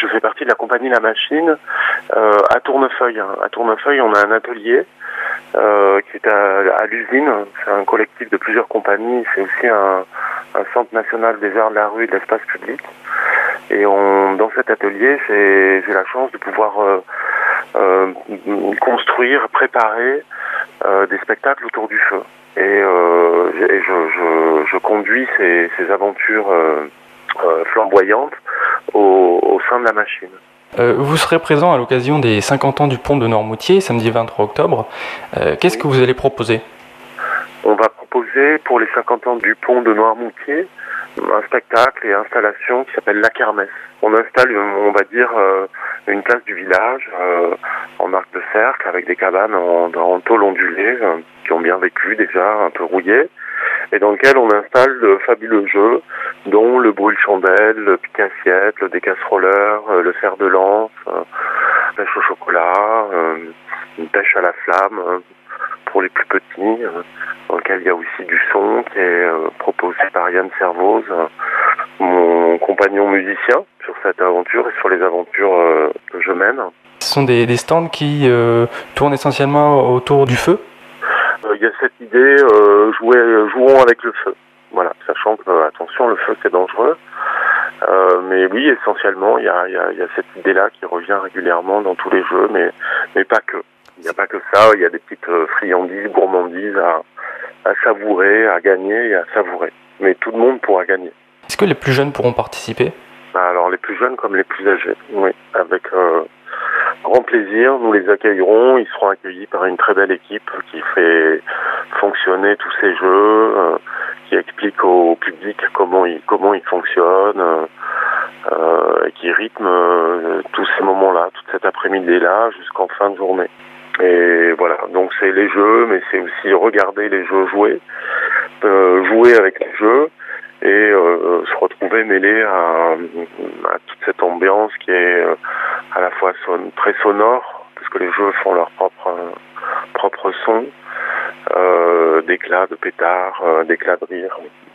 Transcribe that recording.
je fais partie de la compagnie La Machine à Tournefeuille. À Tournefeuille, on a un atelier qui est à l'usine. C'est un collectif de plusieurs compagnies. C'est aussi un centre national des arts de la rue et de l'espace public. Et dans cet atelier, j'ai la chance de pouvoir construire, préparer des spectacles autour du feu. Et je conduis ces aventures flamboyantes au sein de La Machine. Vous serez présent à l'occasion des 50 ans du pont de Noirmoutier, samedi 23 octobre. Qu'est-ce que vous allez proposer ? On va proposer pour les 50 ans du pont de Noirmoutier un spectacle et installation qui s'appelle La Kermesse. On installe, on va dire, une place du village en arc de cercle avec des cabanes en tôle ondulée qui ont bien vécu déjà, un peu rouillées, et dans lequel on installe de fabuleux jeux, dont le brûle-chandelle, le pique-assiette, le décasseroleur, le fer de lance, pêche au chocolat, une pêche à la flamme pour les plus petits, dans lequel il y a aussi du son qui est proposé par Yann Servoz, mon compagnon musicien, sur cette aventure et sur les aventures que je mène. Ce sont des stands qui tournent essentiellement autour du feu ? Il y a cette idée, jouons avec le feu. Voilà, sachant que, attention, le feu c'est dangereux. Mais oui, essentiellement, il y a cette idée-là qui revient régulièrement dans tous les jeux, mais pas que. Il n'y a pas que ça, il y a des petites friandises, gourmandises à savourer, à gagner et à savourer. Mais tout le monde pourra gagner. Est-ce que les plus jeunes pourront participer ? Alors les plus jeunes comme les plus âgés, oui, avec grand plaisir, nous les accueillerons. Ils seront accueillis par une très belle équipe qui fait fonctionner tous ces jeux, qui explique au public comment ils fonctionnent, et qui rythme tous ces moments-là, toute cet après-midi-là jusqu'en fin de journée. Et voilà, donc c'est les jeux, mais c'est aussi regarder les jeux jouer, jouer avec les jeux et se retrouver mêlé à toute cette ambiance qui est à la fois très sonore, parce que les jeux font leur propre son, d'éclats, de pétards, d'éclats de rire.